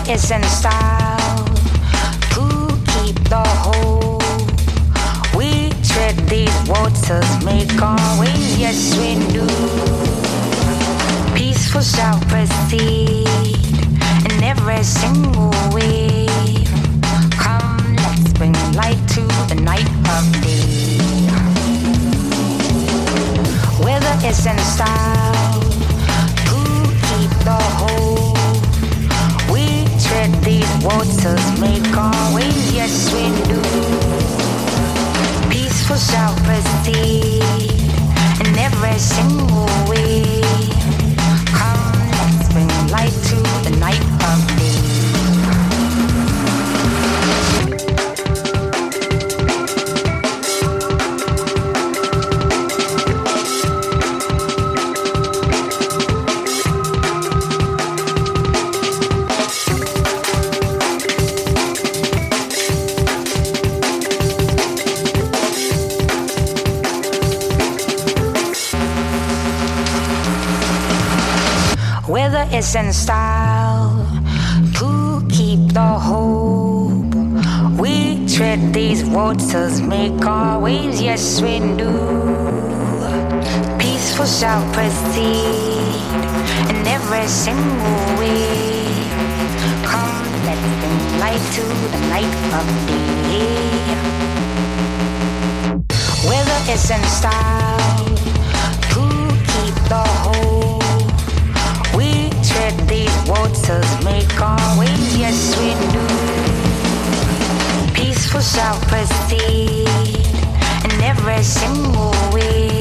is in style to keep the whole. We tread these waters, make our way, yes we do. Peaceful shall proceed in every single wave. Come, let's bring light to the night of day. Weather is in style to keep the whole. We tread these waters, make our way, yes we do. Peaceful shall proceed in every single way. Come, let's bring light to the night of day. Weather is in style to keep the hope. We tread these waters, make our waves, yes we do. Peaceful shall proceed in every single way. Come, let's bring light to the night of day. Weather is in style to keep the hope. We tread these waters, make our waves, yes we do. Peaceful shall proceed in every single way.